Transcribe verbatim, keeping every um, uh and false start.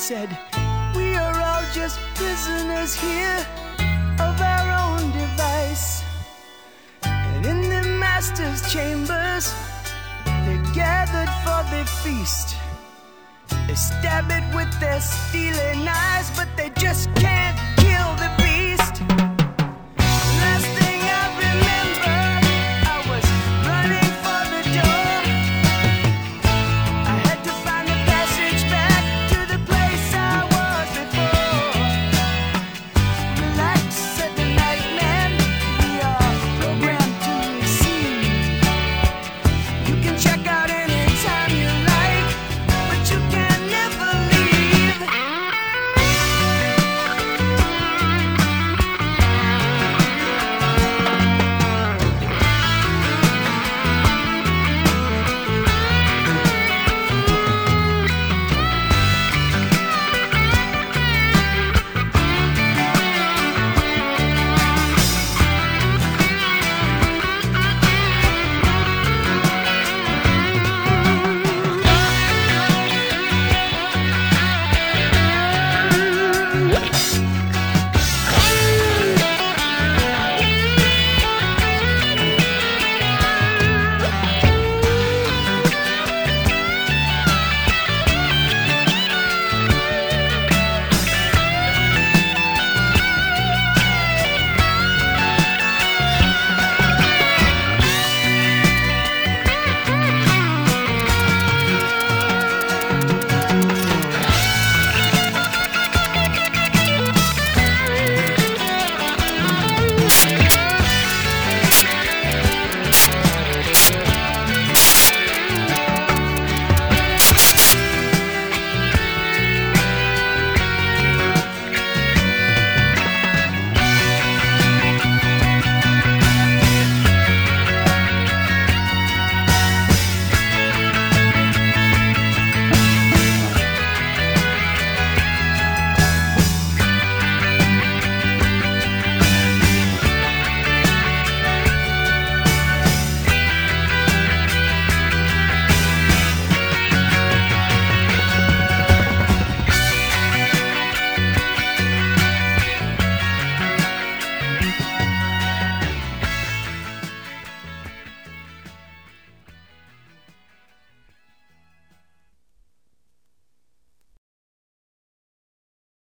said, we are all just prisoners here of our own device. And in the master's chambers, they gathered for their feast. They stab it with their steely knives, but they just can't kill the beast. Last thing I remember, I was running for the door. I had to find the passage back to the place I was before. Relax, said the night man, we are programmed to receive. You can check